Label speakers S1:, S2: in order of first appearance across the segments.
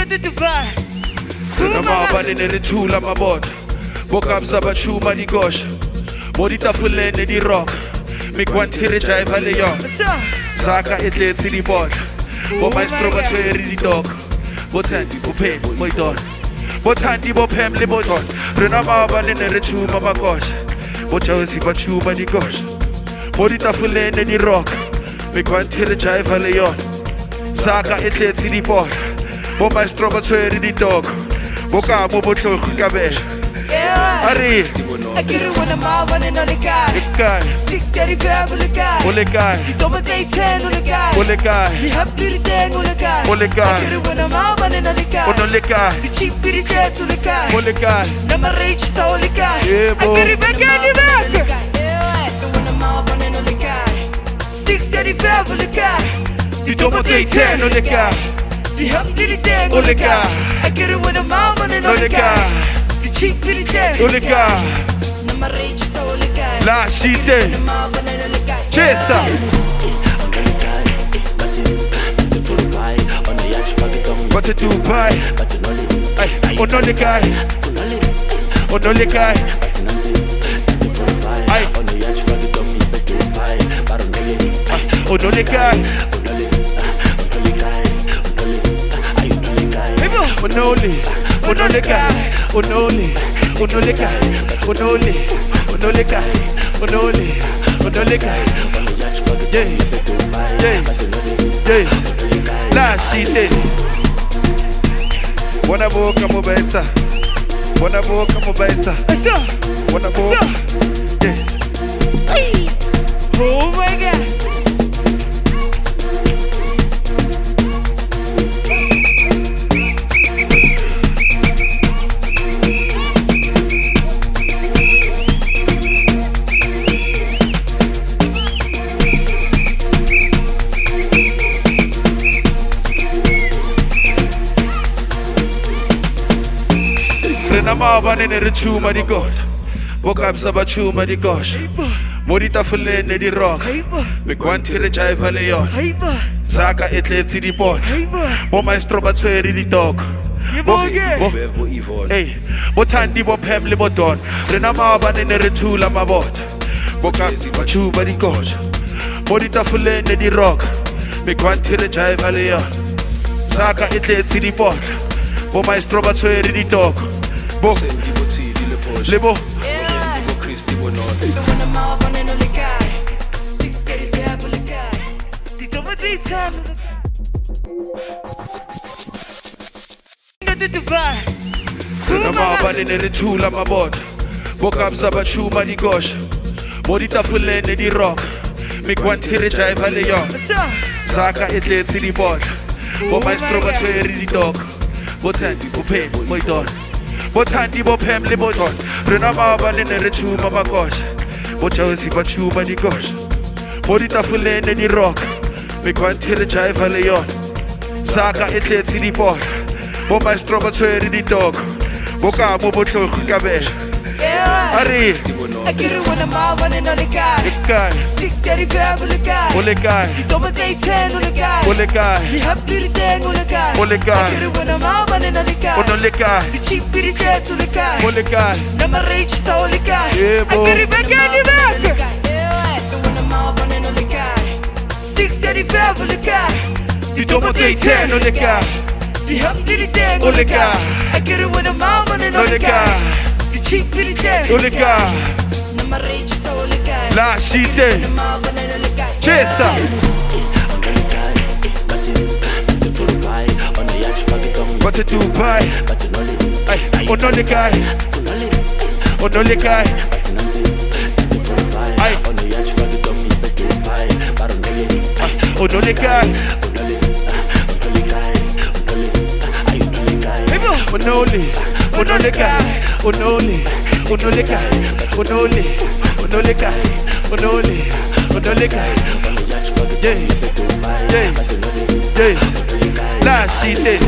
S1: Namabane nerithula mabodo Bokabza bachuma di gosha Bodita fulene di rock Mikwantire jive leon Zaka etleti di bod Bo maestro basweri di dog Botandi bopem moidon Botandi bopem le bodon Renamabane nerithuma magosha Bochawesi bachuma di gosha Bodita fulene di rock Mikwantire jive leon Zaka etleti di bod Bo maestro basweri di dog Boka mo botlo kukabesha Ari
S2: I get it when I'm out running on the guy.
S1: Guy
S2: 635 on the guy.
S1: Ole guy
S2: You don't take 10 on the guy.
S1: Ole guy
S2: You have to the thing on the guy.
S1: Ole guy
S2: I get it when I'm out running on the guy.
S1: Ole guy
S2: The cheap pretty dead to the guy.
S1: Ole guy
S2: Number rich so the guy.
S1: Yeah,
S2: I
S1: boy.
S2: get it back in the back. When I'm out running on the guy. 635 on the guy.
S1: You don't take 10 on the guy
S2: You have to the thing on
S1: Ole
S2: the
S1: guy
S2: guy. I get it when I'm out running on
S1: Ole
S2: the
S1: guy
S2: guy. The cheap pretty dead.
S1: Ole guy
S2: Number rich so the guy.
S1: La shite Chesa What to do by Onole guy Onole guy Onole guy Onole Onole guy Onole Onole guy Onole Onole guy Onole Onole guy Yes Yes La shite Wanna boka mobeta Wanna boka mobeta Wanna boka Yes
S2: Oh my God.
S1: Renamabane nerithuma di god Bokabza bachuma di gosh Modita fulene di rock Mikwantire jive leon Zaka etleti di bod Bo maestro batsweri di dog Hey, botandi bopem le bodon Renamabane nerithula mabota Bokabza bachuma di gosh Modita fulene di rock Mikwantire jive leon Zaka etleti di bod Bo maestro batsweri di dog Bo Lebo
S2: When I'm out running on the guy. 635 on the guy. The double D time.
S1: Namabane nerithula mabodo Bokabza bachuma di gosha Bodita fulene di rock Mikwantire jive leon Zaka etleti di bod Bo maestro basweri di dog Botandi bopem moidon Botandi bopem le bodon Renamabane nerithuma magosha Bochawesi bachuma di gosha Bodita fulene di rock Mikwantire jive leon Zaka etleti di bod Bo maestro basweri di dog Boka mo botlo kukabesha Ari
S2: I get it when I'm out running on the guy.
S1: Guy
S2: 635 on the guy.
S1: Ole guy
S2: You don't take 10 on the guy.
S1: Ole guy
S2: You have to the thing on the guy.
S1: Ole guy
S2: I get it when I'm out running on the guy.
S1: Onole guy
S2: The cheap pretty dead to the guy.
S1: Ole guy
S2: Number rich so the guy.
S1: Yeah,
S2: I
S1: boy.
S2: get it back in the back. When I'm out running on the guy. 635 on the guy.
S1: You don't take 10 on the guy
S2: You have to the thing on
S1: Ole
S2: the
S1: guy
S2: guy. I get it when I'm out running on
S1: Ole
S2: the
S1: guy
S2: guy. The cheap pretty dead.
S1: Ole guy
S2: Number rich so the guy.
S1: La shite
S2: I'm out running on the guy.
S1: Chesa What to do by Onole guy Onole guy Onole guy Onole Onole guy Onole Onole guy Onole Onole guy Onole Onole guy Yes Yes Yes La shite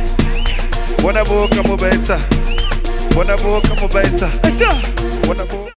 S1: Wanna boka mobeta Wanna boka mobeta Wanna boka